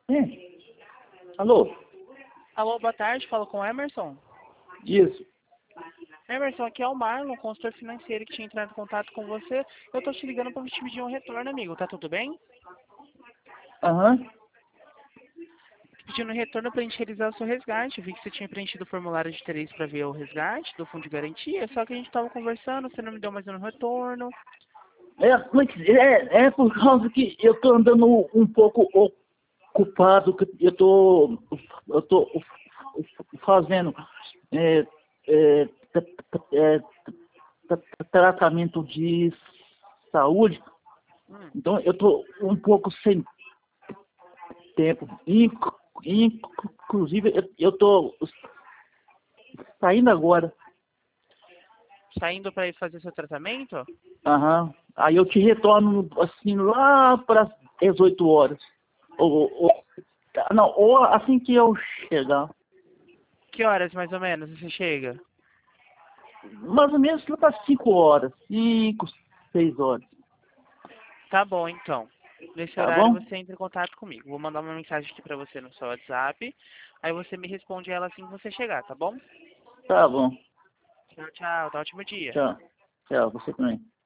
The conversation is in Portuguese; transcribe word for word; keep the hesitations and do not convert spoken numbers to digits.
Sim. Alô? Alô, boa tarde, falo com o Emerson. Isso. Emerson, aqui é o Marlon, consultor financeiro que tinha entrado em contato com você. Eu tô te ligando pra te pedir um retorno, amigo, tá tudo bem? Aham. Pedindo um retorno pra gente realizar o seu resgate. Eu vi que você tinha preenchido o formulário de interesse pra ver o resgate do fundo de garantia, só que a gente tava conversando, você não me deu mais um retorno. É, mas é, é por causa que eu tô andando um pouco ocupado, que eu tô, eu tô fazendo é, é, t- t- é, t- t- tratamento de saúde, Hum, então eu tô um pouco sem tempo. Inc- Inclusive, eu, eu tô saindo agora. saindo pra ir fazer seu tratamento? Aham. Aí eu te retorno assim lá para as dezoito horas. Ou, ou, não, ou assim que eu chegar. Que horas mais ou menos você chega? Mais ou menos lá para cinco horas. Cinco, seis horas. Tá bom, então. Nesse Tá horário bom? você entra em contato comigo. Vou mandar uma mensagem aqui pra você no seu WhatsApp. Aí você me responde ela assim que você chegar, tá bom? Tá bom. Tchau, tchau. Tá ótimo dia. Tchau. Tchau, você também.